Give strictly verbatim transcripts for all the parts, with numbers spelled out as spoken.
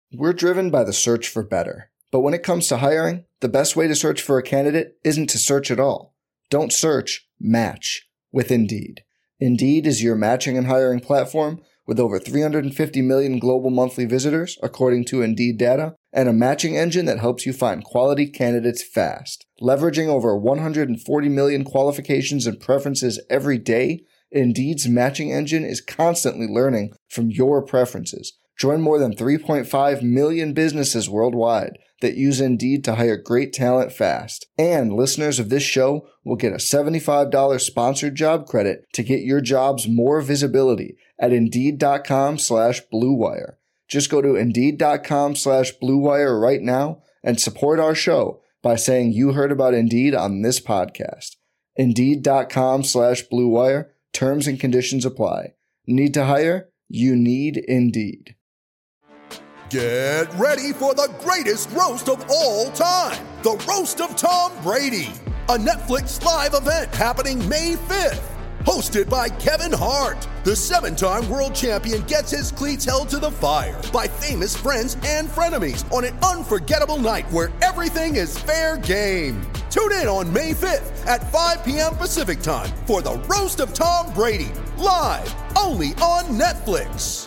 We're driven by the search for better. But when it comes to hiring, the best way to search for a candidate isn't to search at all. Don't search, match with Indeed. Indeed is your matching and hiring platform with over three hundred fifty million global monthly visitors, according to Indeed data, and a matching engine that helps you find quality candidates fast. Leveraging over one hundred forty million qualifications and preferences every day, Indeed's matching engine is constantly learning from your preferences. Join more than three point five million businesses worldwide that use Indeed to hire great talent fast. And listeners of this show will get a seventy-five dollars sponsored job credit to get your jobs more visibility at Indeed.com slash Blue Wire. Just go to Indeed.com slash Blue Wire right now and support our show by saying you heard about Indeed on this podcast. Indeed.com slash Blue Wire. Terms and conditions apply. Need to hire? You need Indeed. Get ready for the greatest roast of all time, the Roast of Tom Brady, a Netflix live event happening May fifth. Hosted by Kevin Hart, the seven-time world champion gets his cleats held to the fire by famous friends and frenemies on an unforgettable night where everything is fair game. Tune in on May fifth at five p.m. Pacific time for the Roast of Tom Brady, live only on Netflix.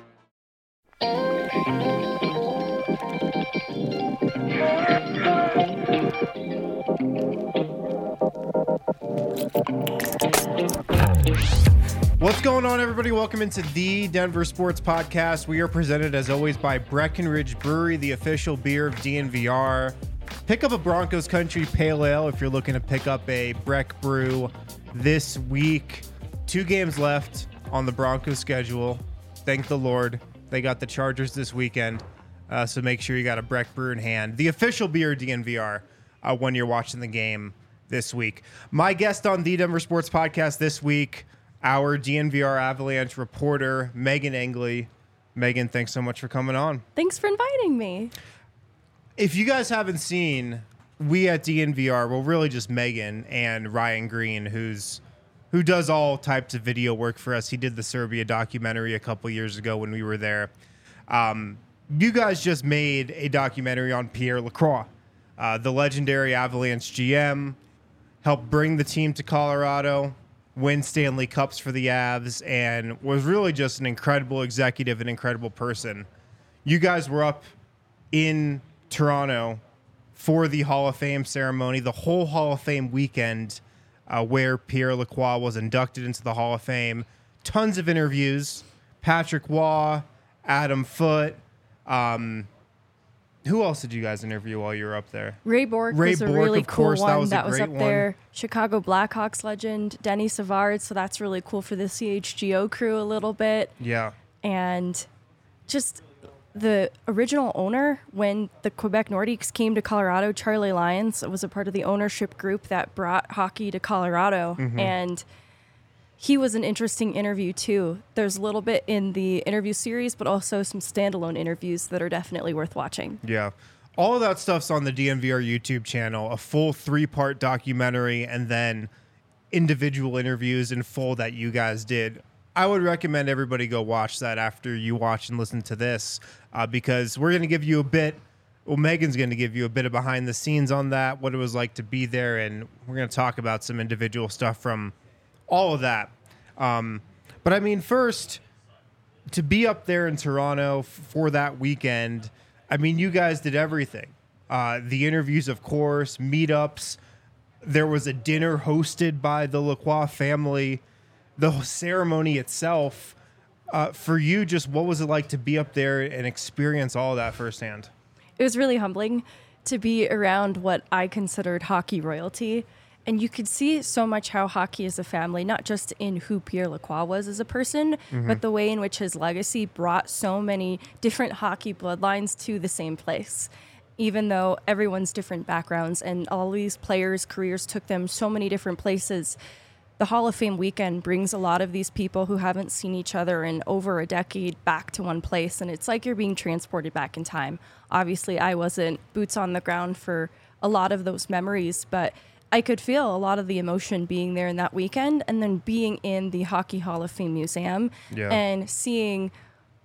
What's going on, everybody? Welcome into the Denver Sports Podcast. We are presented, as always, by Breckenridge Brewery, the official beer of D N V R. Pick up a Broncos Country Pale Ale if you're looking to pick up a Breck Brew this week. Two games left on the Broncos schedule. Thank the Lord. They got the Chargers this weekend, uh, so make sure you got a Breck Brew in hand. The official beer of D N V R uh, when you're watching the game this week. My guest on the Denver Sports Podcast this week, our D N V R Avalanche reporter, Megan Engley. Megan, thanks so much for coming on. Thanks for inviting me. If you guys haven't seen, we at D N V R, well, really just Megan and Ryan Green, who's who does all types of video work for us. He did the Serbia documentary a couple years ago when we were there. Um, you guys just made a documentary on Pierre Lacroix, uh, the legendary Avalanche G M, helped bring the team to Colorado, win Stanley Cups for the Avs, and was really just an incredible executive, an incredible person. You guys were up in Toronto for the Hall of Fame ceremony, the whole Hall of Fame weekend, uh, where Pierre Lacroix was inducted into the Hall of Fame. Tons of interviews. Patrick Waugh, Adam Foote. Um, who else did you guys interview while you were up there? Ray Bourque Ray was a Bourque, really of cool course, one that was, that a was great up one. there. Chicago Blackhawks legend Denny Savard, so that's really cool for the C H G O crew a little bit. Yeah. And just the original owner, when the Quebec Nordiques came to Colorado, Charlie Lyons was a part of the ownership group that brought hockey to Colorado. Mm-hmm. And he was an interesting interview, too. There's a little bit in the interview series, but also some standalone interviews that are definitely worth watching. Yeah. All of that stuff's on the D N V R YouTube channel, a full three-part documentary, and then individual interviews in full that you guys did. I would recommend everybody go watch that after you watch and listen to this, uh, because we're going to give you a bit, well, Megan's going to give you a bit of behind the scenes on that, what it was like to be there, and we're going to talk about some individual stuff from all of that. Um, but I mean, first, to be up there in Toronto f- for that weekend, I mean, you guys did everything. Uh, the interviews, of course, meetups. There was a dinner hosted by the Lacroix family. The ceremony itself, uh, for you, just what was it like to be up there and experience all of that firsthand? It was really humbling to be around what I considered hockey royalty. And you could see so much how hockey is a family, not just in who Pierre Lacroix was as a person, mm-hmm. but the way in which his legacy brought so many different hockey bloodlines to the same place. Even though everyone's different backgrounds and all these players' careers took them so many different places, the Hall of Fame weekend brings a lot of these people who haven't seen each other in over a decade back to one place, and it's like you're being transported back in time. Obviously, I wasn't boots on the ground for a lot of those memories, but I could feel a lot of the emotion being there in that weekend, and then being in the Hockey Hall of Fame Museum yeah. and seeing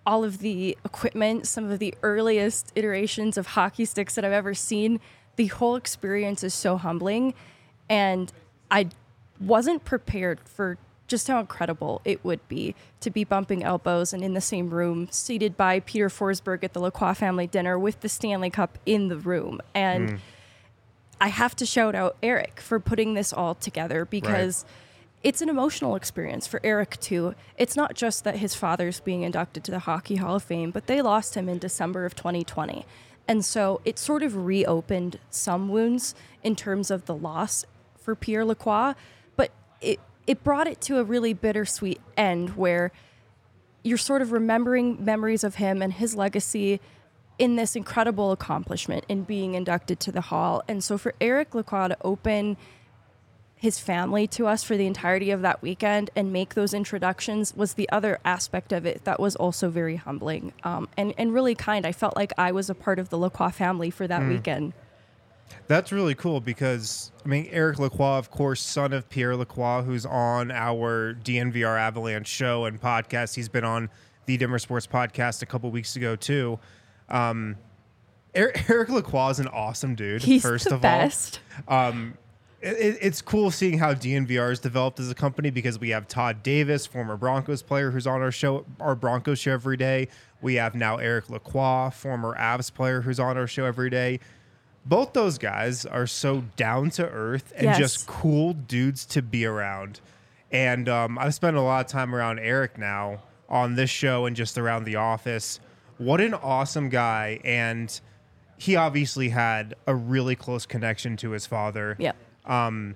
all of the equipment, some of the earliest iterations of hockey sticks that I've ever seen. The whole experience is so humbling, and I wasn't prepared for just how incredible it would be to be bumping elbows and in the same room, seated by Peter Forsberg at the Lacroix family dinner with the Stanley Cup in the room. And mm. I have to shout out Eric for putting this all together, because right. it's an emotional experience for Eric too. It's not just that his father's being inducted to the Hockey Hall of Fame, but they lost him in December of twenty twenty. And so it sort of reopened some wounds in terms of the loss for Pierre Lacroix, but it It brought it to a really bittersweet end where you're sort of remembering memories of him and his legacy in this incredible accomplishment in being inducted to the Hall. And so for Eric Lacroix to open his family to us for the entirety of that weekend and make those introductions was the other aspect of it that was also very humbling um, and, and really kind. I felt like I was a part of the Lacroix family for that mm. weekend. That's really cool because, I mean, Eric Lacroix, of course, son of Pierre Lacroix, who's on our D N V R Avalanche show and podcast. He's been on the Dimmer Sports podcast a couple weeks ago, too. Um, Eric, Eric Lacroix is an awesome dude, He's first the of best. all. Um, it, it's cool seeing how D N V R has developed as a company because we have Todd Davis, former Broncos player, who's on our show, our Broncos show every day. We have now Eric Lacroix, former Avs player, who's on our show every day. Both those guys are so down to earth and yes. just cool dudes to be around. And um, I've spent a lot of time around Eric now on this show and just around the office. What an awesome guy. And he obviously had a really close connection to his father. Yeah. Um,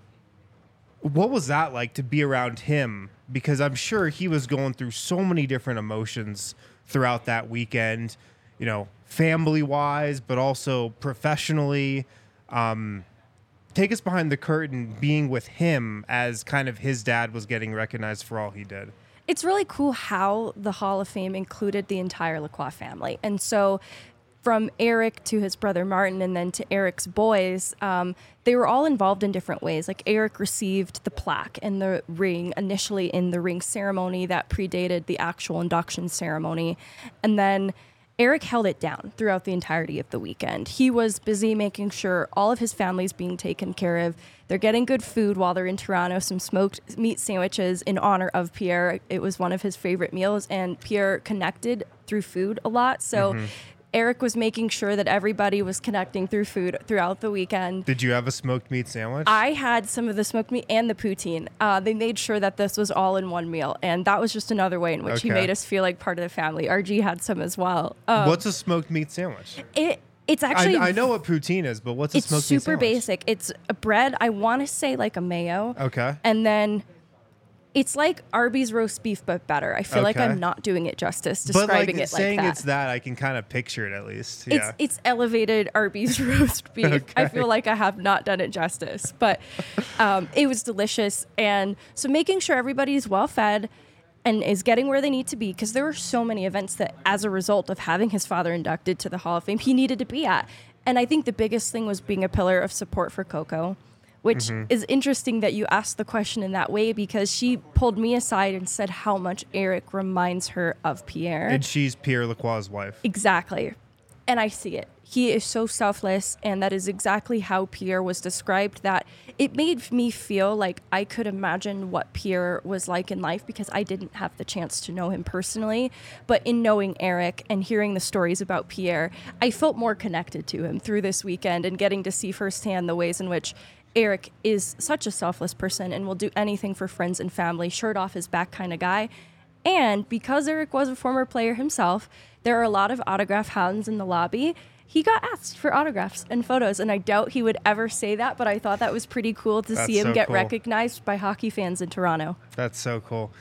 what was that like to be around him? Because I'm sure he was going through so many different emotions throughout that weekend. You know, family-wise, but also professionally. Um, take us behind the curtain being with him as kind of his dad was getting recognized for all he did. It's really cool how the Hall of Fame included the entire Lacroix family. And so from Eric to his brother Martin and then to Eric's boys, um, they were all involved in different ways. Like Eric received the plaque and the ring initially in the ring ceremony that predated the actual induction ceremony. And then Eric held it down throughout the entirety of the weekend. He was busy making sure all of his family's being taken care of. They're getting good food while they're in Toronto, some smoked meat sandwiches in honor of Pierre. It was one of his favorite meals, and Pierre connected through food a lot. So mm-hmm. Eric was making sure that everybody was connecting through food throughout the weekend. Did you have a smoked meat sandwich? I had some of the smoked meat and the poutine. Uh, they made sure that this was all in one meal, and that was just another way in which okay. he made us feel like part of the family. R G had some as well. Um, what's a smoked meat sandwich? It It's actually... I, I know what poutine is, but what's a smoked meat sandwich? It's super basic. It's a bread, I want to say like a mayo. Okay. And then... It's like Arby's roast beef, but better. I feel okay. like I'm not doing it justice describing but like, it like saying that. It's that, I can kind of picture it at least. It's yeah. it's elevated Arby's roast beef. okay. I feel like I have not done it justice, but um, it was delicious. And so making sure everybody's well fed and is getting where they need to be, because there were so many events that as a result of having his father inducted to the Hall of Fame, he needed to be at. And I think the biggest thing was being a pillar of support for Coco, which mm-hmm. is interesting that you asked the question in that way, because she pulled me aside and said how much Eric reminds her of Pierre. And she's Pierre Lacroix's wife. Exactly. And I see it. He is so selfless, and that is exactly how Pierre was described, that it made me feel like I could imagine what Pierre was like in life, because I didn't have the chance to know him personally. But in knowing Eric and hearing the stories about Pierre, I felt more connected to him through this weekend and getting to see firsthand the ways in which Eric is such a selfless person and will do anything for friends and family, shirt off his back kind of guy. And because Eric was a former player himself, there are a lot of autograph hounds in the lobby. He got asked for autographs and photos, and I doubt he would ever say that, but I thought that was pretty cool to That's see him so get cool. recognized by hockey fans in Toronto. That's so cool.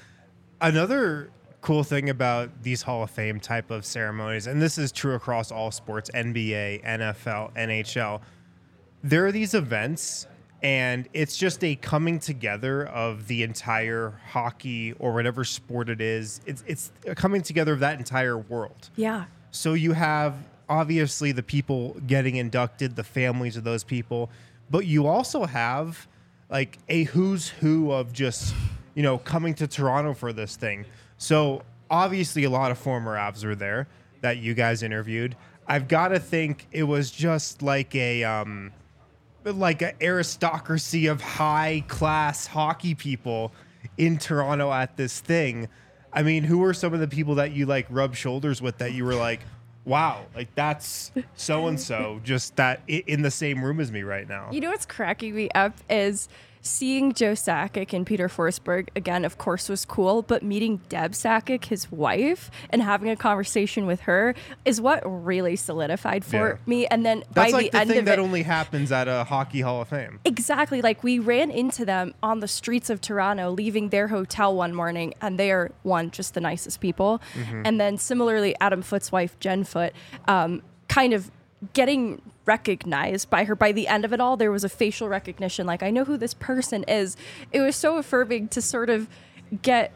Another cool thing about these Hall of Fame type of ceremonies, and this is true across all sports, N B A, N F L, N H L, there are these events, and it's just a coming together of the entire hockey or whatever sport it is. It's it's a coming together of that entire world. Yeah. So you have obviously the people getting inducted, the families of those people, but you also have like a who's who of just, you know, coming to Toronto for this thing. So obviously a lot of former Avs were there that you guys interviewed. I've got to think it was just like a um, like an aristocracy of high class hockey people in Toronto at this thing. I mean, who were some of the people that you like rubbed shoulders with that you were like, wow, like that's so and so just that in the same room as me right now? You know what's cracking me up is seeing Joe Sakic and Peter Forsberg again, of course, was cool, but meeting Deb Sakic, his wife, and having a conversation with her is what really solidified for Yeah. me. And then That's by like the, the end thing of that it, only happens at a Hockey Hall of Fame. exactly, like we ran into them on the streets of Toronto, leaving their hotel one morning, and they are one just the nicest people. Mm-hmm. And then similarly, Adam Foote's wife, Jen Foote, um, kind of getting recognized by her. By the end of it all, there was a facial recognition, like I know who this person is. It was so affirming to sort of get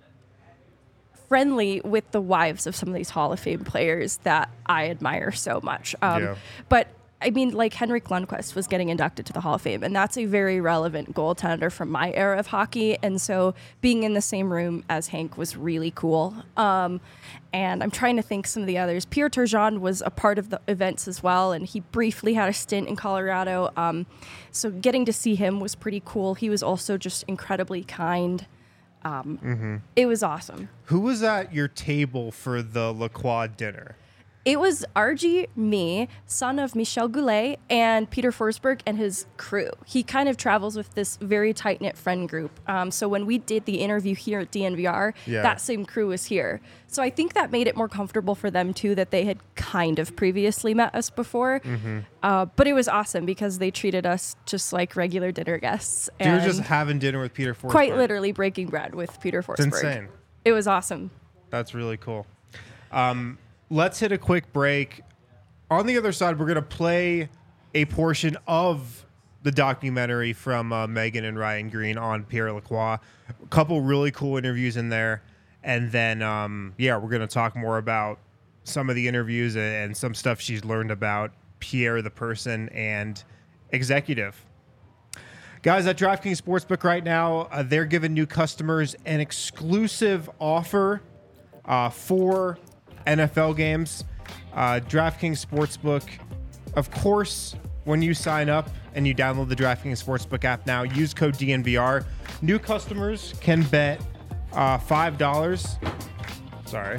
friendly with the wives of some of these Hall of Fame players that I admire so much. Um, Yeah. But I mean, like Henrik Lundqvist was getting inducted to the Hall of Fame, and that's a very relevant goaltender from my era of hockey. And so being in the same room as Hank was really cool. Um, and I'm trying to think some of the others. Pierre Turgeon was a part of the events as well, and he briefly had a stint in Colorado. Um, so getting to see him was pretty cool. He was also just incredibly kind. Um, Mm-hmm. It was awesome. Who was at your table for the Lacroix dinner? It was R G, me, son of Michel Goulet, and Peter Forsberg and his crew. He kind of travels with this very tight-knit friend group. Um, so when we did the interview here at D N V R, Yeah. that same crew was here. So I think that made it more comfortable for them, too, that they had kind of previously met us before. Mm-hmm. Uh, but it was awesome because they treated us just like regular dinner guests. You were and just having dinner with Peter Forsberg. quite literally breaking bread with Peter Forsberg. It's insane. It was awesome. That's really cool. Um, let's hit a quick break. On the other side, we're going to play a portion of the documentary from uh, Megan and Ryan Green on Pierre Lacroix. A couple really cool interviews in there. And then, um, yeah, we're going to talk more about some of the interviews and, and some stuff she's learned about Pierre, the person, and executive. Guys, at DraftKings Sportsbook right now, uh, they're giving new customers an exclusive offer uh, for N F L games. Uh, DraftKings Sportsbook, of course, when you sign up and you download the DraftKings Sportsbook app now, use code D N V R. New customers can bet uh, five dollars. Sorry.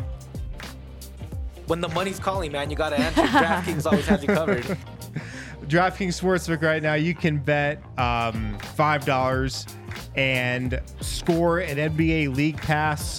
When the money's calling, man, you got to answer. DraftKings always has you covered. DraftKings Sportsbook right now, you can bet um, five dollars and score an N B A League Pass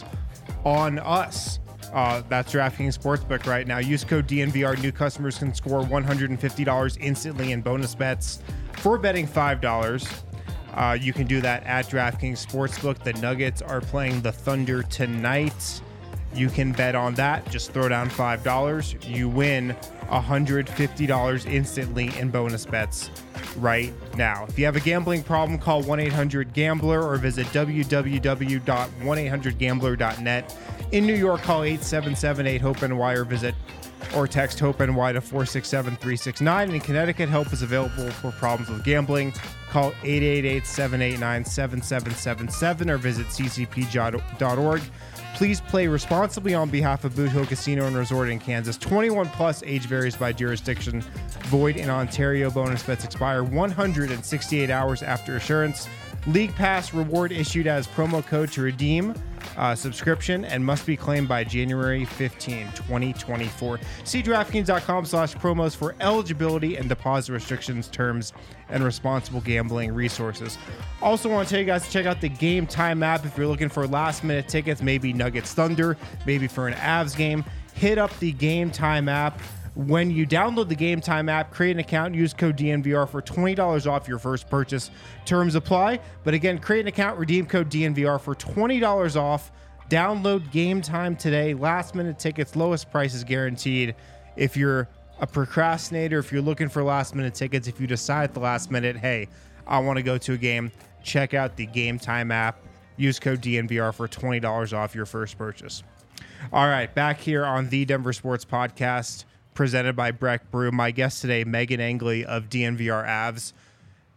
on us. Uh, that's DraftKings Sportsbook right now. Use code D N V R. New customers can score one hundred fifty dollars instantly in bonus bets for betting five dollars. Uh, you can do that at DraftKings Sportsbook. The Nuggets are playing the Thunder tonight. You can bet on that. Just throw down five dollars. You win one hundred fifty dollars instantly in bonus bets right now. If you have a gambling problem, call one eight hundred gambler or visit w w w dot one eight hundred gambler dot net. In New York, call eight seven seven eight hope N Y or visit or text HOPE-NY to four six seven three six nine. In Connecticut, help is available for problems with gambling. Call eight eight eight seven eight nine seven seven seven seven or visit c c p dot org. Please play responsibly on behalf of Boot Hill Casino and Resort in Kansas. twenty-one plus, age varies by jurisdiction. Void in Ontario. Bonus bets expire one hundred sixty-eight hours after assurance. League Pass reward issued as promo code to redeem uh, subscription and must be claimed by January fifteenth, twenty twenty-four. See DraftKings.com slash promos for eligibility and deposit restrictions, terms, and responsible gambling resources. Also want to tell you guys to check out the Game Time app if you're looking for last minute tickets, maybe Nuggets Thunder, maybe for an Avs game. Hit up the Game Time app. When you download the Game Time app, create an account and use code D N V R for twenty dollars off your first purchase. Terms apply. But again, create an account, redeem code D N V R for twenty dollars off. Download Game Time today. Last minute tickets, lowest prices guaranteed. If you're a procrastinator, if you're looking for last minute tickets, if you decide at the last minute, hey, I want to go to a game, check out the Game Time app. Use code D N V R for twenty dollars off your first purchase. All right, back here on the Denver Sports Podcast, presented by Breck Brew. My guest today, Megan Angley of D N V R Avs.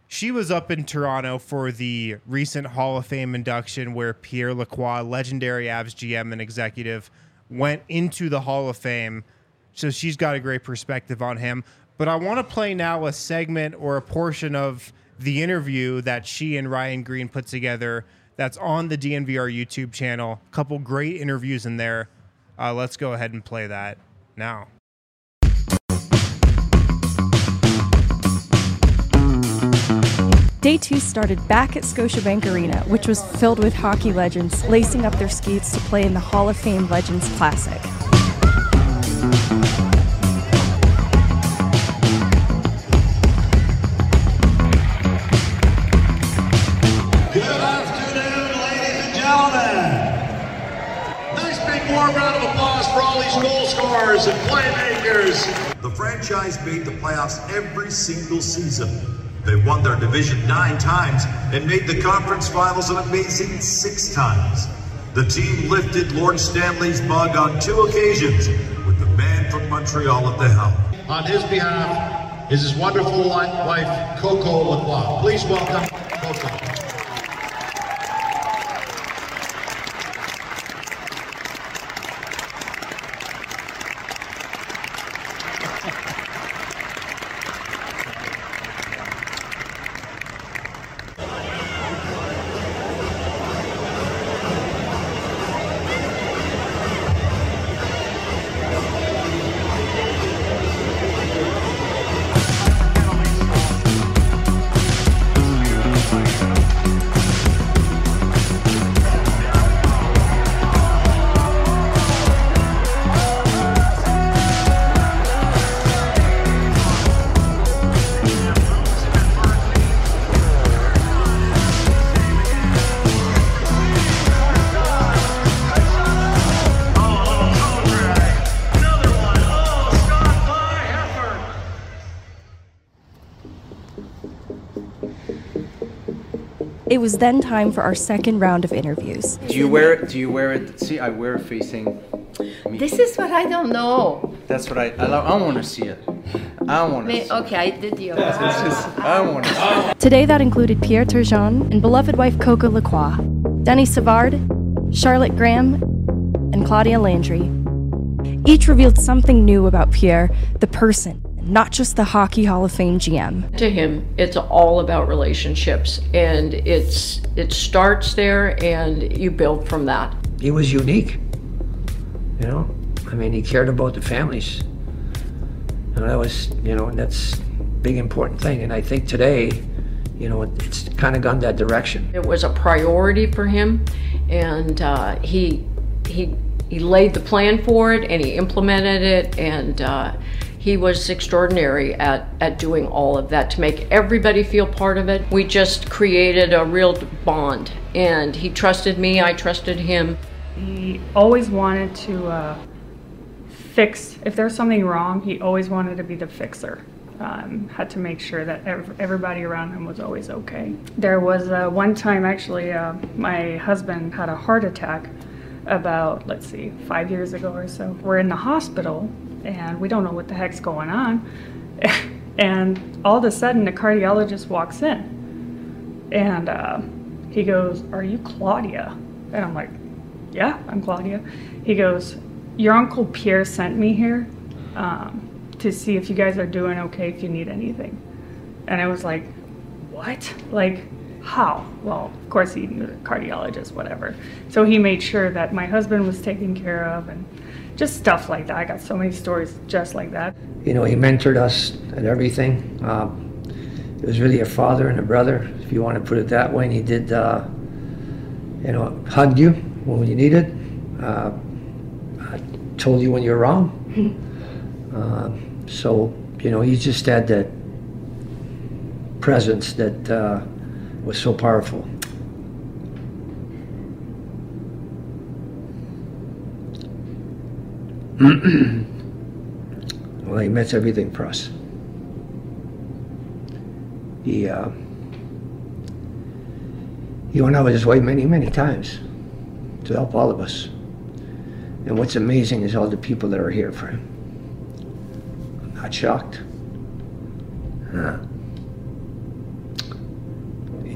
She was up in Toronto for the recent Hall of Fame induction where Pierre Lacroix, legendary Avs G M and executive, went into the Hall of Fame. So she's got a great perspective on him. But I want to play now a segment or a portion of the interview that she and Ryan Green put together that's on the D N V R YouTube channel. A couple great interviews in there. Uh, let's go ahead and play that now. Day two started back at Scotiabank Arena, which was filled with hockey legends lacing up their skates to play in the Hall of Fame Legends Classic. Good afternoon, ladies and gentlemen. Nice big warm round of applause for all these goal scorers and playmakers. The franchise made the playoffs every single season. They won their division nine times and made the conference finals an amazing six times. The team lifted Lord Stanley's mug on two occasions with the man from Montreal at the helm. On his behalf is his wonderful wife, Coco Lacroix. Please welcome Coco. It was then time for our second round of interviews. Do you wear it? Do you wear it? See, I wear it facing me. This is what I don't know. That's what I. I, I want to see it. I want to. See okay, I did the. It's just. I want to. See it. Today, that included Pierre Turgeon and beloved wife Coco Lacroix, Denny Savard, Charlotte Graham, and Claudia Landry. Each revealed something new about Pierre, the person, not just the Hockey Hall of Fame G M. To him, it's all about relationships, and it's it starts there, and you build from that. He was unique, you know. I mean, he cared about the families, and that was, you know, that's a big important thing. And I think today, you know, it, it's kind of gone that direction. It was a priority for him, and uh, he he he laid the plan for it, and he implemented it, and. Uh, He was extraordinary at, at doing all of that to make everybody feel part of it. We just created a real bond, and he trusted me, I trusted him. He always wanted to uh, fix, if there's something wrong, he always wanted to be the fixer. Um, had to make sure that ev everybody around him was always okay. There was uh, one time actually, uh, my husband had a heart attack about, let's see, five years ago or so. We're in the hospital, and we don't know what the heck's going on. And all of a sudden, the cardiologist walks in, and uh, he goes, "Are you Claudia?" And I'm like, "Yeah, I'm Claudia." He goes, "Your Uncle Pierre sent me here um, to see if you guys are doing okay, if you need anything." And I was like, "What? Like, how?" Well, of course, he knew the cardiologist, whatever. So he made sure that my husband was taken care of, and just stuff like that. I got so many stories just like that. You know, he mentored us at everything. Um, he was really a father and a brother, if you want to put it that way. And he did, uh, you know, hug you when you needed. Uh, told you when you're wrong. uh, so, you know, he just had that presence that uh, was so powerful. Well, he meant everything for us. He, uh, he went out of his way many, many times to help all of us. And what's amazing is all the people that are here for him. I'm not shocked. Huh.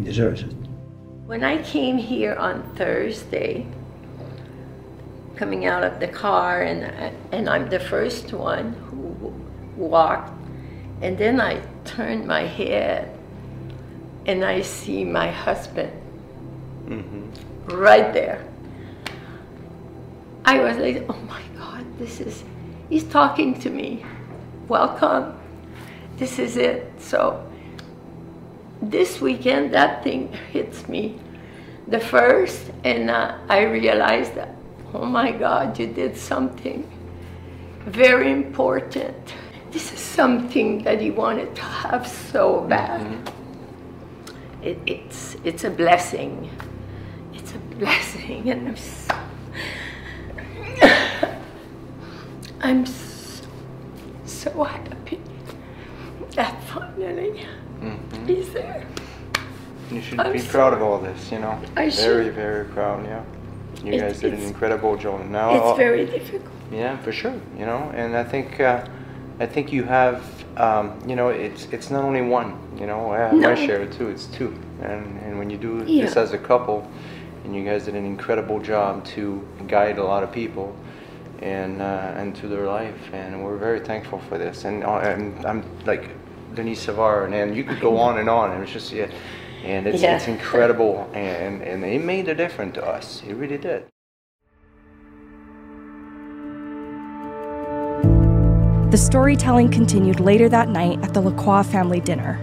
deserves it. When I came here on Thursday, coming out of the car, and and I'm the first one who walked, and then I turned my head and I see my husband mm-hmm. right there. I was like, oh my God, this is, he's talking to me. Welcome, this is it. So this weekend, that thing hits me the first, and uh, I realized that, oh my God, you did something very important. This is something that he wanted to have so bad. Mm-hmm. it, it's, it's a blessing. It's a blessing, and I'm so, I'm so, so happy that finally mm-hmm. he's there. You should I'm be so, proud of all this, you know. I very, should. very proud, yeah. You It, guys did an it's- incredible job. Now, It's uh, very difficult. yeah, for sure, you know, and I think, uh, I think you have, um, you know, it's it's not only one, you know. I have No. my share too. It's two, and and when you do this Yeah. as a couple, and you guys did an incredible job to guide a lot of people, and uh, and to their life, and we're very thankful for this. And uh, and I'm like Denise Savard, and, and you could go on and on. And it's just yeah, and it's Yeah. it's incredible, and and it made a difference to us. It really did. The storytelling continued later that night at the Lacroix family dinner.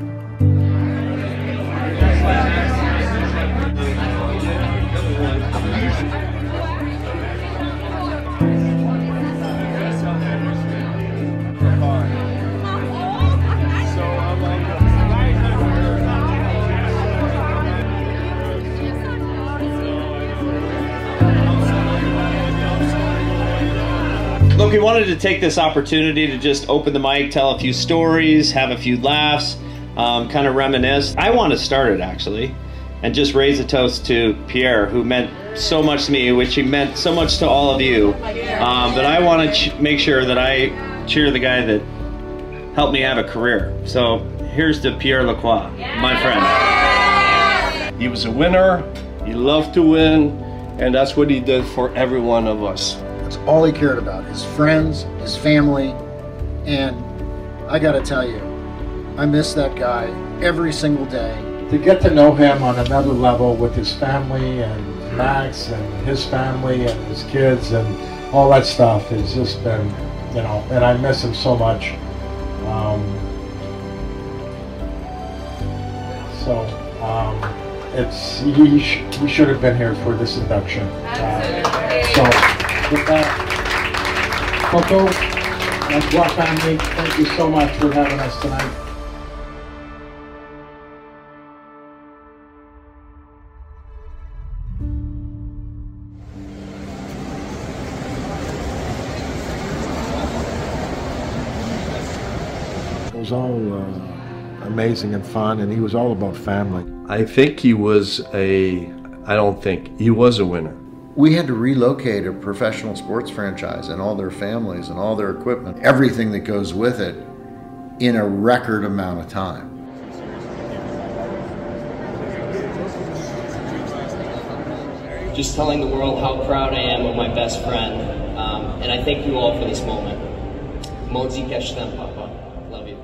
Look, we wanted to take this opportunity to just open the mic, tell a few stories, have a few laughs, um, kind of reminisce. I want to start it, actually, and just raise a toast to Pierre, who meant so much to me, which he meant so much to all of you. Um, but I want to ch- make sure that I cheer the guy that helped me have a career. So here's to Pierre Lacroix, my friend. He was a winner, he loved to win, and that's what he did for every one of us. That's all he cared about, his friends, his family, and I gotta tell you, I miss that guy every single day. To get to know him on another level with his family and Max and his family and his kids and all that stuff has just been, you know, and I miss him so much. Um, so um, it's he, sh- he should have been here for this induction. Uh, so with that, Coco, Lacroix family, thank you so much for having us tonight. It was all uh, amazing and fun, and he was all about family. I think he was a, I don't think, he was a winner. We had to relocate a professional sports franchise and all their families and all their equipment, everything that goes with it, in a record amount of time. Just telling the world how proud I am of my best friend, um, and I thank you all for this moment. Modzi Keshtem, Papa. Love you.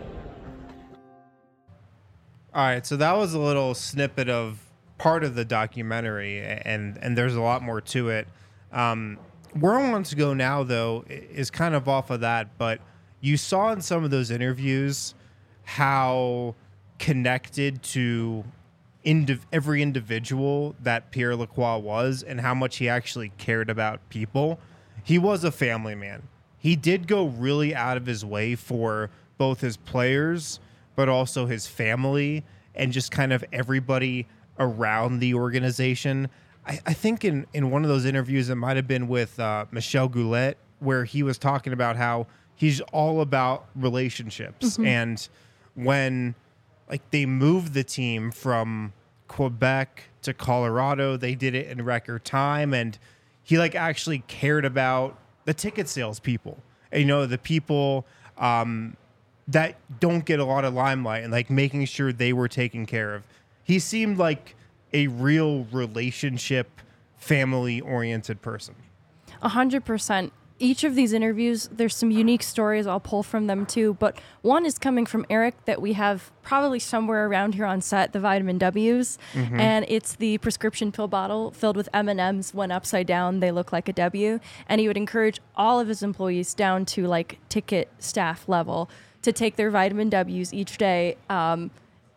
All right, so that was a little snippet of part of the documentary, and and there's a lot more to it. Um, where I want to go now, though, is kind of off of that, but you saw in some of those interviews how connected to indiv- every individual that Pierre Lacroix was and how much he actually cared about people. He was a family man. He did go really out of his way for both his players, but also his family and just kind of everybody around the organization. I, I think in, in one of those interviews, it might have been with uh, Michel Goulet, where he was talking about how he's all about relationships. Mhm. And when like they moved the team from Quebec to Colorado, they did it in record time. And he like actually cared about the ticket sales people, and, you know, the people um, that don't get a lot of limelight, and like making sure they were taken care of. he seemed like a real relationship, family-oriented person. A hundred percent. Each of these interviews, there's some unique stories I'll pull from them too. But one is coming from Eric that we have probably somewhere around here on set, the vitamin W's. Mhm. And it's the prescription pill bottle filled with M and M's. When upside down, they look like a W. And he would encourage all of his employees down to like ticket staff level to take their vitamin W's each day um,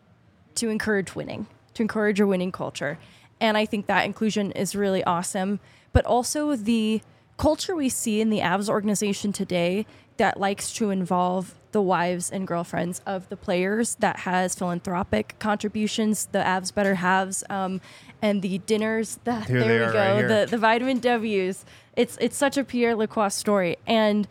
to encourage winning, to encourage a winning culture. And I think that inclusion is really awesome. But also the culture we see in the Avs organization today that likes to involve the wives and girlfriends of the players, that has philanthropic contributions, the Avs better halves, um, and the dinners. That, Here there they we are go. right here. the the vitamin W's. It's it's such a Pierre Lacroix story, and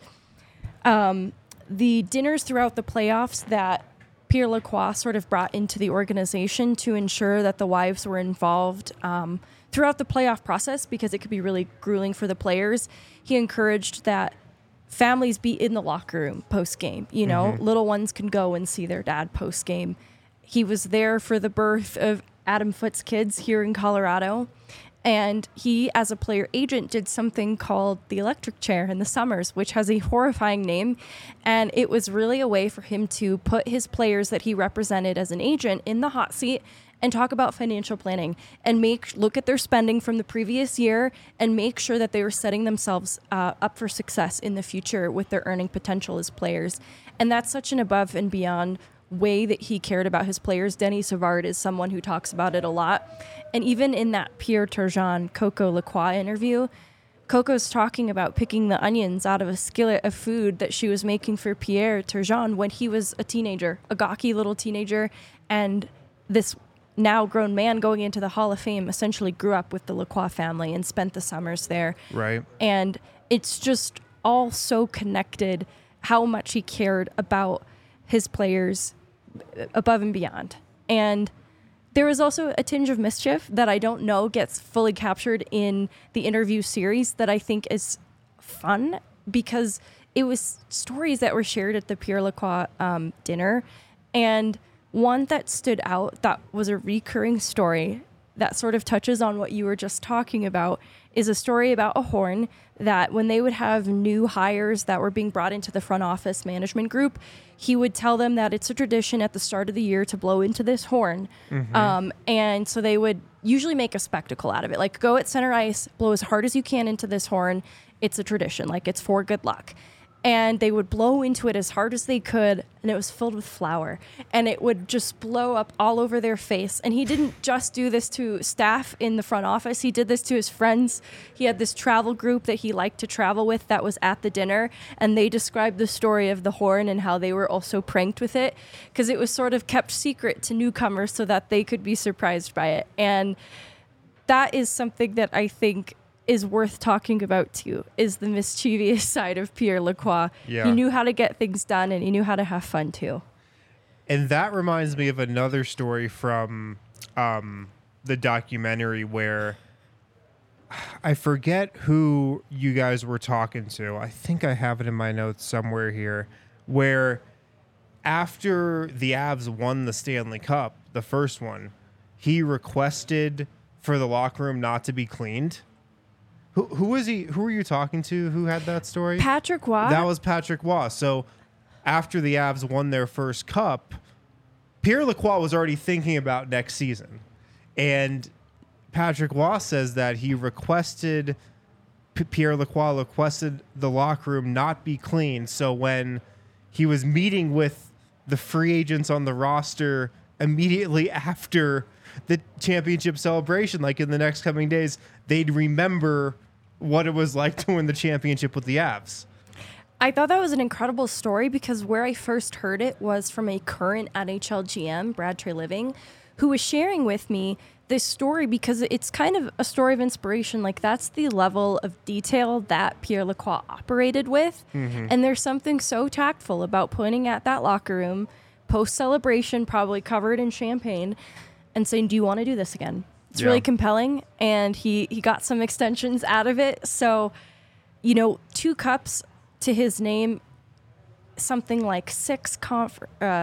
um, the dinners throughout the playoffs that Pierre Lacroix sort of brought into the organization to ensure that the wives were involved um, throughout the playoff process, because it could be really grueling for the players. He encouraged that families be in the locker room post-game. You know, Mhm. little ones can go and see their dad post-game. He was there for the birth of Adam Foote's kids here in Colorado. And he, as a player agent, did something called the electric chair in the summers, which has a horrifying name. And it was really a way for him to put his players that he represented as an agent in the hot seat and talk about financial planning and make look at their spending from the previous year and make sure that they were setting themselves uh, up for success in the future with their earning potential as players. And that's such an above and beyond way that he cared about his players. Denny Savard is someone who talks about it a lot. And even in that Pierre Turgeon, Coco Lacroix interview, Coco's talking about picking the onions out of a skillet of food that she was making for Pierre Turgeon when he was a teenager, a gawky little teenager. And this now grown man going into the Hall of Fame essentially grew up with the Lacroix family and spent the summers there. Right. And it's just all so connected how much he cared about his players above and beyond. And there was also a tinge of mischief that I don't know gets fully captured in the interview series that I think is fun, because it was stories that were shared at the Pierre Lacroix um, dinner. And one that stood out that was a recurring story that sort of touches on what you were just talking about is a story about a horn that when they would have new hires that were being brought into the front office management group, he would tell them that it's a tradition at the start of the year to blow into this horn. Mhm. Um, and so they would usually make a spectacle out of it. Like, go at center ice, blow as hard as you can into this horn. It's a tradition, like it's for good luck. And they would blow into it as hard as they could, and it was filled with flour. And it would just blow up all over their face. And he didn't just do this to staff in the front office. He did this to his friends. He had this travel group that he liked to travel with that was at the dinner. And they described the story of the horn and how they were also pranked with it, because it was sort of kept secret to newcomers so that they could be surprised by it. And that is something that I think is worth talking about too, is the mischievous side of Pierre Lacroix. Yeah. He knew how to get things done, and he knew how to have fun too. And that reminds me of another story from um, the documentary where I forget who you guys were talking to. I think I have it in my notes somewhere here, where after the Avs won the Stanley Cup, the first one, he requested for the locker room not to be cleaned. Who who was he? Who were you talking to? Who had that story? Patrick Waugh. That was Patrick Waugh. So after the Avs won their first cup, Pierre Lacroix was already thinking about next season, and Patrick Waugh says that he requested P- Pierre Lacroix requested the locker room not be clean. So when he was meeting with the free agents on the roster immediately after the championship celebration, like in the next coming days, they'd remember what it was like to win the championship with the Avs. I thought that was an incredible story, because where I first heard it was from a current N H L G M, Brad Treliving, who was sharing with me this story because it's kind of a story of inspiration. Like, that's the level of detail that Pierre Lacroix operated with. Mhm. And there's something so tactful about pointing at that locker room post-celebration, probably covered in champagne, and saying, do you want to do this again? It's Yeah. really compelling. And he, he got some extensions out of it. So, you know, two cups to his name, something like six conf- uh,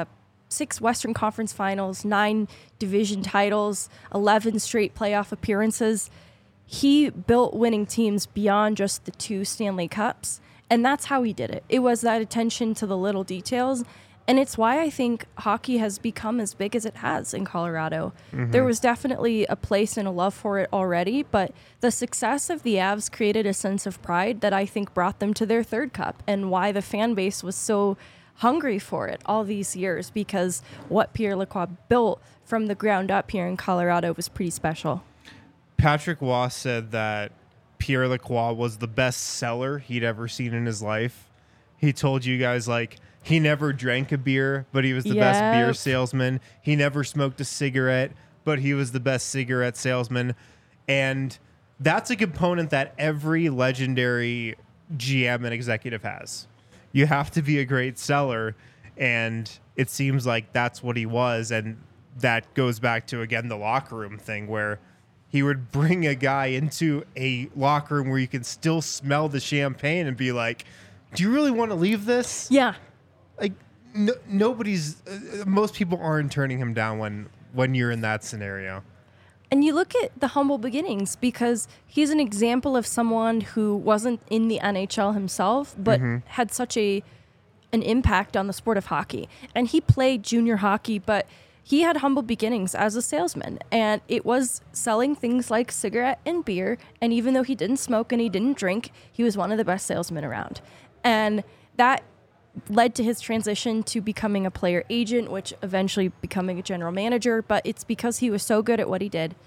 six Western Conference finals, nine division titles, eleven straight playoff appearances. He built winning teams beyond just the two Stanley Cups, and that's how he did it. It was that attention to the little details, and it's why I think hockey has become as big as it has in Colorado. Mhm. There was definitely a place and a love for it already, but the success of the Avs created a sense of pride that I think brought them to their third cup, and why the fan base was so hungry for it all these years, because what Pierre Lacroix built from the ground up here in Colorado was pretty special. Patrick Waugh said that Pierre Lacroix was the best seller he'd ever seen in his life. He told you guys, like, he never drank a beer, but he was the best beer Yep. salesman. He never smoked a cigarette, but he was the best cigarette salesman. And that's a component that every legendary G M and executive has. You have to be a great seller, and it seems like that's what he was. And that goes back to, again, the locker room thing, where he would bring a guy into a locker room where you can still smell the champagne and be like, do you really want to leave this? Yeah. Like, no, nobody's, uh, most people aren't turning him down when, when you're in that scenario. And you look at the humble beginnings, because he's an example of someone who wasn't in the N H L himself, but Mhm. had such a an impact on the sport of hockey. And he played junior hockey, but he had humble beginnings as a salesman. And it was selling things like cigarette and beer. And even though he didn't smoke and he didn't drink, he was one of the best salesmen around. And that led to his transition to becoming a player agent, which eventually becoming a general manager. But it's because he was so good at what he did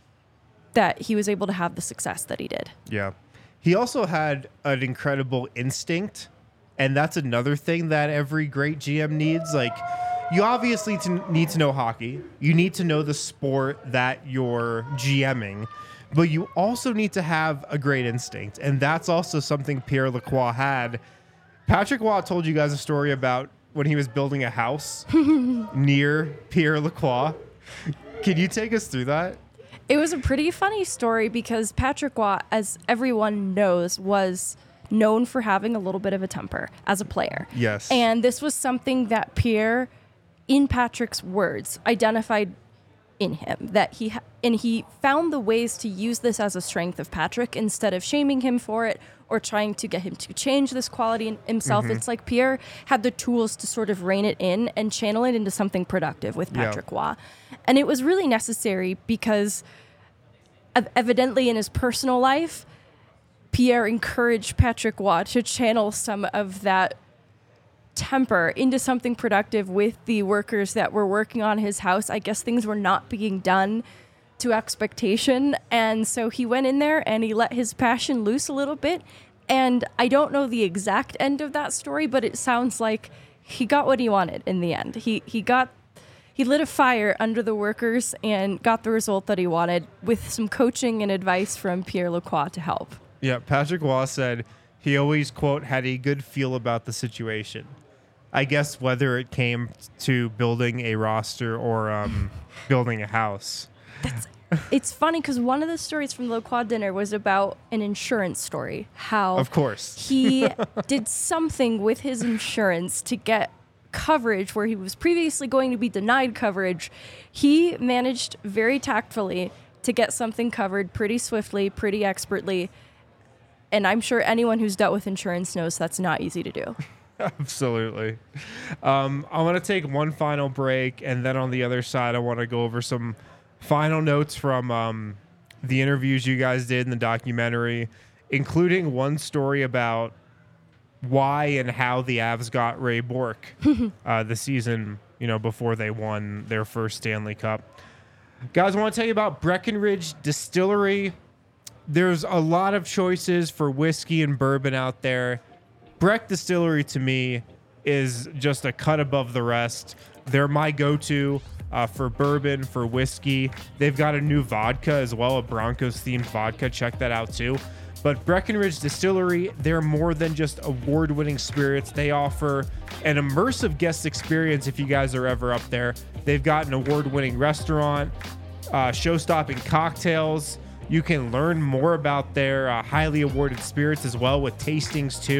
that he was able to have the success that he did. Yeah. He also had an incredible instinct, and that's another thing that every great G M needs. Like, you obviously to need to know hockey. You need to know the sport that you're GMing, but you also need to have a great instinct. And that's also something Pierre Lacroix had. Patrick Waugh told you guys a story about when he was building a house near Pierre Lacroix. Can you take us through that? It was a pretty funny story, because Patrick Waugh, as everyone knows, was known for having a little bit of a temper as a player. Yes. And this was something that Pierre, in Patrick's words, identified in him, that he ha- and he found the ways to use this as a strength of Patrick instead of shaming him for it or trying to get him to change this quality in himself. Mhm. It's like Pierre had the tools to sort of rein it in and channel it into something productive with Yeah. Patrick Waugh. And it was really necessary, because ev- evidently in his personal life, Pierre encouraged Patrick Waugh to channel some of that temper into something productive with the workers that were working on his house. I guess things were not being done to expectation, and so he went in there and he let his passion loose a little bit. And I don't know the exact end of that story, but it sounds like he got what he wanted in the end. He he got he lit a fire under the workers and got the result that he wanted, with some coaching and advice from Pierre Lacroix to help. Yeah, Patrick Waugh said he always, quote, had a good feel about the situation. I guess whether it came to building a roster or um, building a house. It's funny because one of the stories from the Lacroix dinner was about an insurance story. How, Of course. he did something with his insurance to get coverage where he was previously going to be denied coverage. He managed very tactfully to get something covered pretty swiftly, pretty expertly. And I'm sure anyone who's dealt with insurance knows that's not easy to do. Absolutely. Um, I want to take one final break, and then on the other side, I want to go over some final notes from um, the interviews you guys did in the documentary, including one story about why and how the Avs got Ray Bourque uh, the season, you know, before they won their first Stanley Cup. Guys, I want to tell you about Breckenridge Distillery. There's a lot of choices for whiskey and bourbon out there. Breck Distillery, to me, is just a cut above the rest. They're my go-to uh, for bourbon, for whiskey. They've got a new vodka as well, a Broncos-themed vodka. Check that out, too. But Breckenridge Distillery, they're more than just award-winning spirits. They offer an immersive guest experience if you guys are ever up there. They've got an award-winning restaurant, uh, show-stopping cocktails. You can learn more about their uh, highly awarded spirits as well with tastings, too.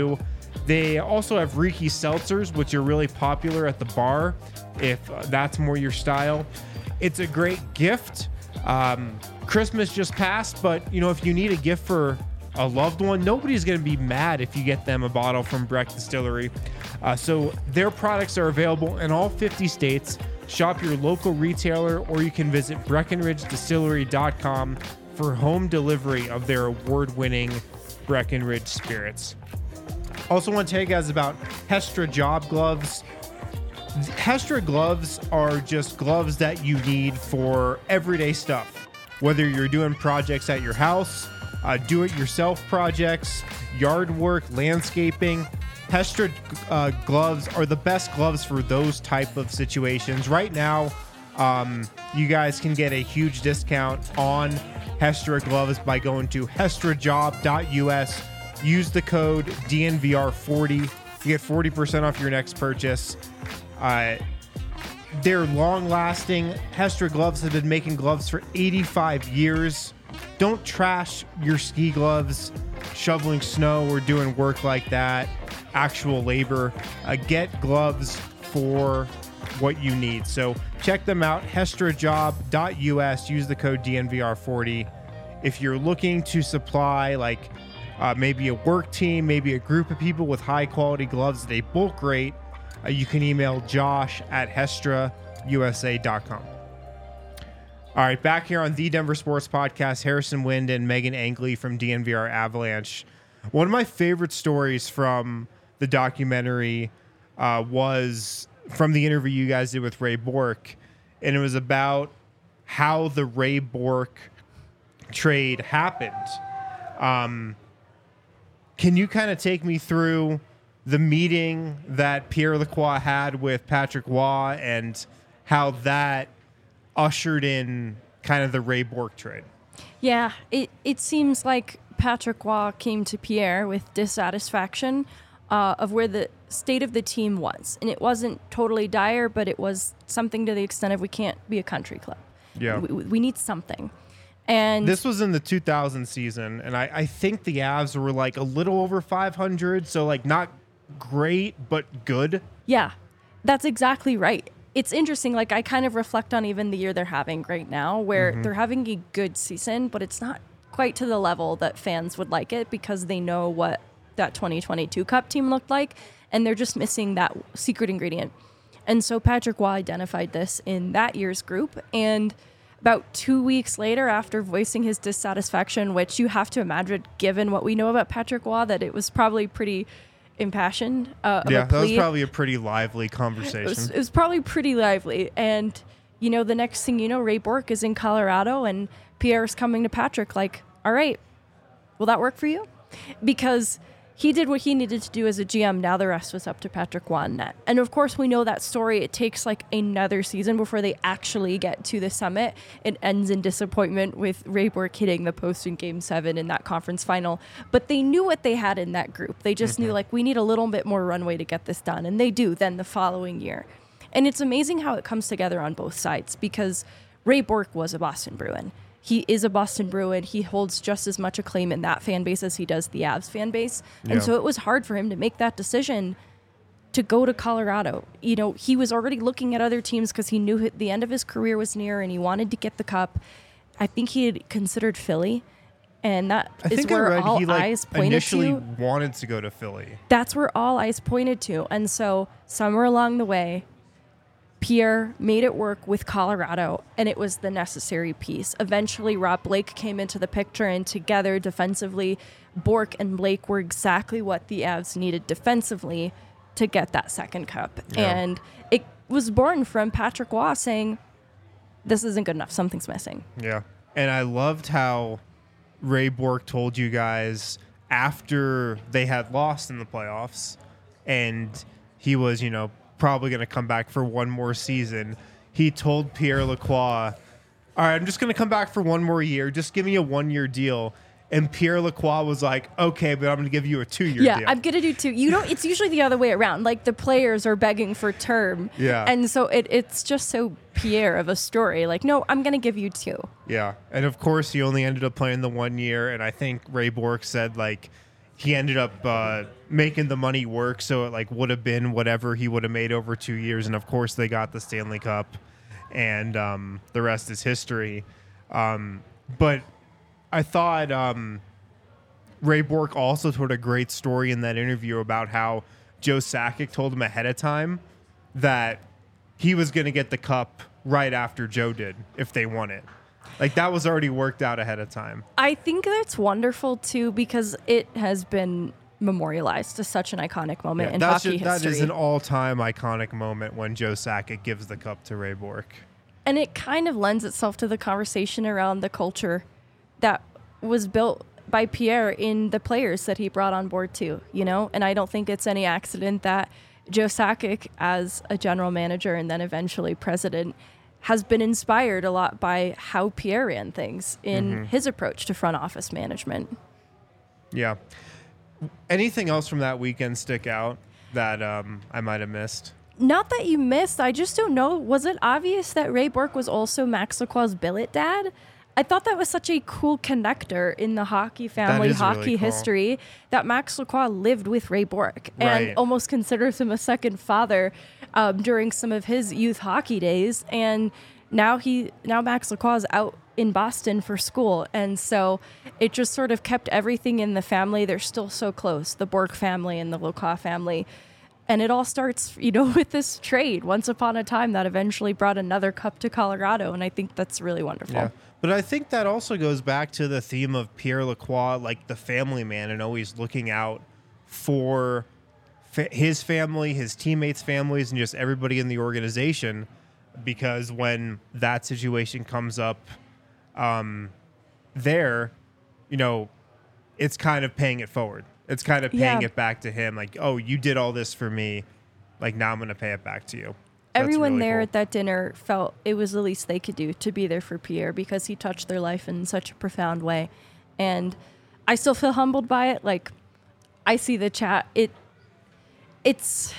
They also have Riki seltzers, which are really popular at the bar, if uh, that's more your style. It's a great gift. Um, Christmas just passed, but you know, if you need a gift for a loved one, nobody's going to be mad if you get them a bottle from Breck Distillery. Uh, so their products are available in all fifty states. Shop your local retailer, or you can visit Breckenridge Distillery dot com for home delivery of their award-winning Breckenridge spirits. Also want to tell you guys about Hestra Job Gloves. Hestra gloves are just gloves that you need for everyday stuff. Whether you're doing projects at your house, uh, do-it-yourself projects, yard work, landscaping, Hestra uh, gloves are the best gloves for those type of situations. Right now, um, you guys can get a huge discount on Hestra gloves by going to hestra job dot U S. Use the code D N V R forty. You get forty percent off your next purchase. Uh, they're long-lasting. Hestra gloves have been making gloves for eighty-five years. Don't trash your ski gloves shoveling snow or doing work like that. Actual labor. Uh, get gloves for what you need. So check them out, hestra job dot U S. Use the code D N V R forty. If you're looking to supply like uh, maybe a work team, maybe a group of people with high quality gloves at a bulk rate, uh, you can email Josh at hestra U S A dot com. All right, back here on the Denver Sports Podcast, Harrison Wind and Megan Angley from D N V R Avalanche. One of my favorite stories from the documentary uh, was from the interview you guys did with Ray Bourque, and it was about how the Ray Bourque trade happened. Um, can you kind of take me through the meeting that Pierre Lacroix had with Patrick Roy and how that ushered in kind of the Ray Bourque trade? Yeah, it, it seems like Patrick Roy came to Pierre with dissatisfaction uh, of where the state of the team was. And it wasn't totally dire, but it was something to the extent of we can't be a country club. Yeah. We, we need something. And this was in the two thousand season, and I, I think the Avs were like a little over five hundred, so like not great, but good. Yeah, that's exactly right. It's interesting, like I kind of reflect on even the year they're having right now, where Mhm. they're having a good season, but it's not quite to the level that fans would like it because they know what that twenty twenty-two Cup team looked like, and they're just missing that secret ingredient. And so Patrick Roy identified this in that year's group, and about two weeks later, after voicing his dissatisfaction, which you have to imagine, given what we know about Patrick Roy, that it was probably pretty impassioned. Uh, of Yeah, a that was plea. probably a pretty lively conversation. It was, it was probably pretty lively. And, you know, the next thing you know, Ray Bourque is in Colorado and Pierre's coming to Patrick like, all right, will that work for you? Because he did what he needed to do as a G M. Now the rest was up to Patrick Roy in net. And of course, we know that story. It takes like another season before they actually get to the summit. It ends in disappointment with Ray Bourque hitting the post in game seven in that conference final. But they knew what they had in that group. They just knew like, we need a little bit more runway to get this done. And they do then the following year. And it's amazing how it comes together on both sides because Ray Bourque was a Boston Bruin. He is a Boston Bruin. He holds just as much acclaim in that fan base as he does the Avs fan base. And Yeah. so it was hard for him to make that decision to go to Colorado. You know, he was already looking at other teams because he knew hi- the end of his career was near and he wanted to get the cup. I think he had considered Philly, and that I is think I where read all he like eyes pointed initially to. wanted to go to Philly. That's where all eyes pointed to. And so somewhere along the way, Pierre made it work with Colorado, and it was the necessary piece. Eventually, Rob Blake came into the picture, and together defensively, Bourque and Blake were exactly what the Avs needed defensively to get that second cup. Yeah. And it was born from Patrick Roy saying, this isn't good enough. Something's missing. Yeah. And I loved how Ray Bourque told you guys after they had lost in the playoffs and he was, you know, probably going to come back for one more season. He told Pierre Lacroix, all right, I'm just going to come back for one more year. Just give me a one-year deal. And Pierre Lacroix was like, okay, but I'm going to give you a two-year Yeah, deal. I'm going to do two. You know, it's usually the other way around. Like the players are begging for term. Yeah. And so it, it's just so Pierre of a story. Like, no, I'm going to give you two. Yeah. And of course, he only ended up playing the one year. And I think Ray Bourque said, like, he ended up uh, making the money work, so it like would have been whatever he would have made over two years. And of course, they got the Stanley Cup, and um, the rest is history. Um, but I thought um, Ray Bourque also told a great story in that interview about how Joe Sakic told him ahead of time that he was going to get the cup right after Joe did if they won it. Like, that was already worked out ahead of time. I think that's wonderful, too, because it has been memorialized to such an iconic moment Yeah, in that's hockey just, history. that is an all-time iconic moment when Joe Sakic gives the cup to Ray Bourque. And it kind of lends itself to the conversation around the culture that was built by Pierre in the players that he brought on board, too, you know? And I don't think it's any accident that Joe Sakic, as a general manager and then eventually president, has been inspired a lot by how Pierre ran things in Mhm. his approach to front office management. Yeah. Anything else from that weekend stick out that um, I might have missed? Not that you missed, I just don't know. Was it obvious that Ray Bourque was also Max Lacroix's billet dad? I thought that was such a cool connector in the hockey family, is really hockey cool. history, that Max Lacroix lived with Ray Bourque Right. and almost considers him a second father um, during some of his youth hockey days. And now he, now Max Lacroix is out in Boston for school. And so it just sort of kept everything in the family. They're still so close, the Bourque family and the Lacroix family. And it all starts, you know, with this trade once upon a time that eventually brought another cup to Colorado. And I think that's really wonderful. Yeah. But I think that also goes back to the theme of Pierre Lacroix, like the family man, and always looking out for fa- his family, his teammates' families, and just everybody in the organization. Because when that situation comes up um, there, you know, it's kind of paying it forward. It's kind of paying Yeah. it back to him. Like, oh, you did all this for me. Like, now I'm going to pay it back to you. That's Everyone really there cool. at that dinner felt it was the least they could do to be there for Pierre because he touched their life in such a profound way. And I still feel humbled by it. Like, I see the chat. It, it's,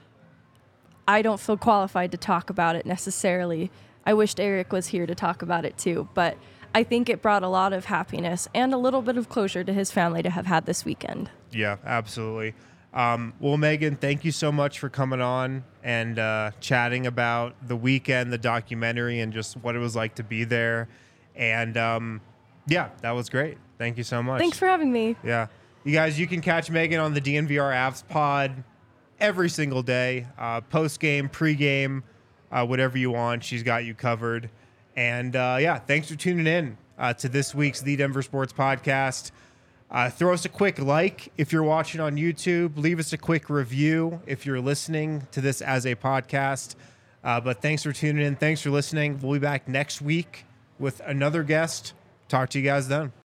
I don't feel qualified to talk about it necessarily. I wished Eric was here to talk about it too, but I think it brought a lot of happiness and a little bit of closure to his family to have had this weekend. Yeah, absolutely. Um, well, Megan, thank you so much for coming on and uh, chatting about the weekend, the documentary, and just what it was like to be there. And um, yeah, that was great. Thank you so much. Thanks for having me. Yeah. You guys, you can catch Megan on the D N V R Avs pod every single day, uh, post-game, pre-game, uh, whatever you want. She's got you covered. And uh, yeah, thanks for tuning in uh, to this week's The Denver Sports Podcast. Uh, throw us a quick like if you're watching on YouTube. Leave us a quick review if you're listening to this as a podcast. Uh, but thanks for tuning in. Thanks for listening. We'll be back next week with another guest. Talk to you guys then.